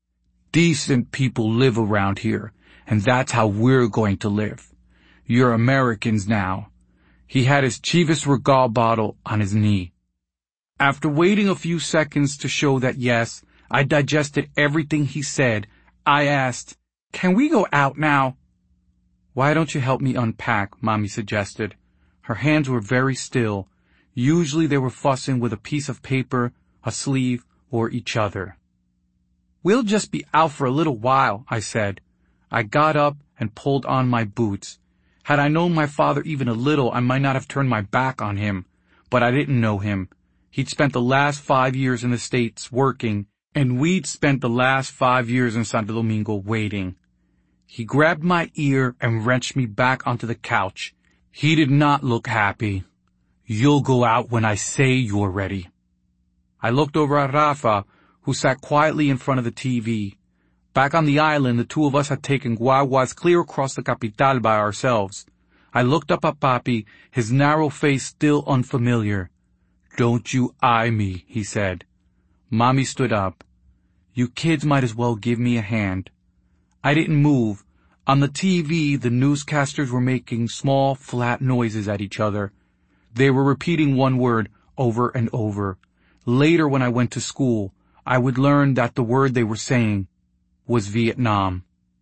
Decent people live around here, and that's how we're going to live. You're Americans now. He had his Chivas Regal bottle on his knee. After waiting a few seconds to show that yes, I digested everything he said, I asked, "Can we go out now?" "Why don't you help me unpack?" Mommy suggested. Her hands were very still. Usually they were fussing with a piece of paper, a sleeve, or each other. "We'll just be out for a little while," I said. I got up and pulled on my boots. Had I known my father even a little, I might not have turned my back on him. But I didn't know him. He'd spent the last five years in the States working, and we'd spent the last five years in Santo Domingo waiting. He grabbed my ear and wrenched me back onto the couch. He did not look happy. "You'll go out when I say you're ready." I looked over at Rafa, who sat quietly in front of the T V. Back on the island, the two of us had taken guaguas clear across the capital by ourselves. I looked up at Papi, his narrow face still unfamiliar. "Don't you eye me," he said. Mommy stood up. "You kids might as well give me a hand." I didn't move. On the T V, the newscasters were making small, flat noises at each other. They were repeating one word over and over. Later, when I went to school, I would learn that the word they were saying was Vietnam.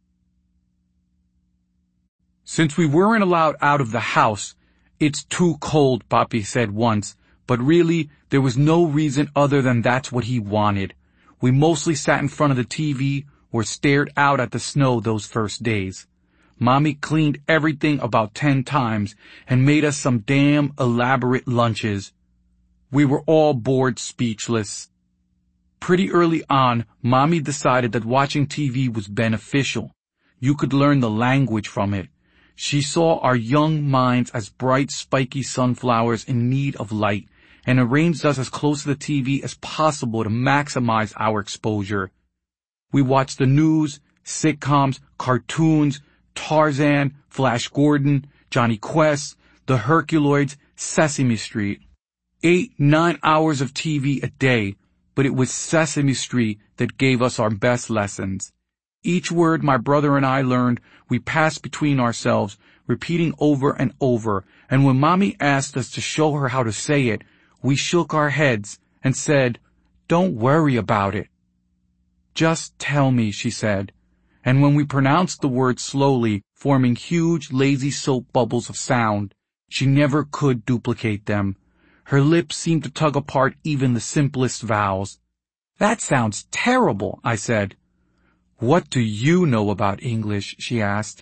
Since we weren't allowed out of the house, "It's too cold," Papi said once, but really, there was no reason other than that's what he wanted. We mostly sat in front of the T V or stared out at the snow those first days. Mommy cleaned everything about ten times and made us some damn elaborate lunches. We were all bored speechless. Pretty early on, Mommy decided that watching T V was beneficial. You could learn the language from it. She saw our young minds as bright, spiky sunflowers in need of light, and arranged us as close to the T V as possible to maximize our exposure. We watched the news, sitcoms, cartoons, Tarzan, Flash Gordon, Johnny Quest, The Herculoids, Sesame Street. Eight, nine hours of T V a day, but it was Sesame Street that gave us our best lessons. Each word my brother and I learned, we passed between ourselves, repeating over and over, and when Mommy asked us to show her how to say it, we shook our heads and said, "Don't worry about it." "Just tell me," she said. And when we pronounced the word slowly, forming huge, lazy soap bubbles of sound, she never could duplicate them. Her lips seemed to tug apart even the simplest vowels. "That sounds terrible," I said. "What do you know about English?" she asked.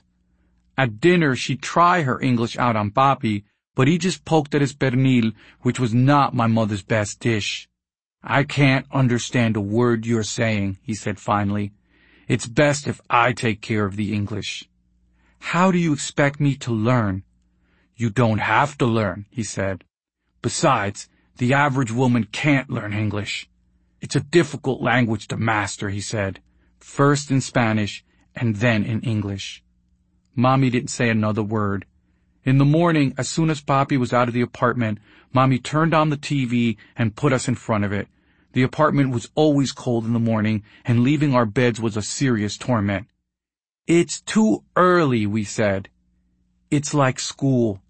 At dinner, she'd try her English out on Papi, but he just poked at his pernil, which was not my mother's best dish. "I can't understand a word you're saying," he said finally. "It's best if I take care of the English." "How do you expect me to learn?" "You don't have to learn," he said. "Besides, the average woman can't learn English. It's a difficult language to master," he said, "first in Spanish and then in English." Mommy didn't say another word. In the morning, as soon as Papi was out of the apartment, Mommy turned on the T V and put us in front of it. The apartment was always cold in the morning, and leaving our beds was a serious torment. "It's too early," we said. "It's like school,"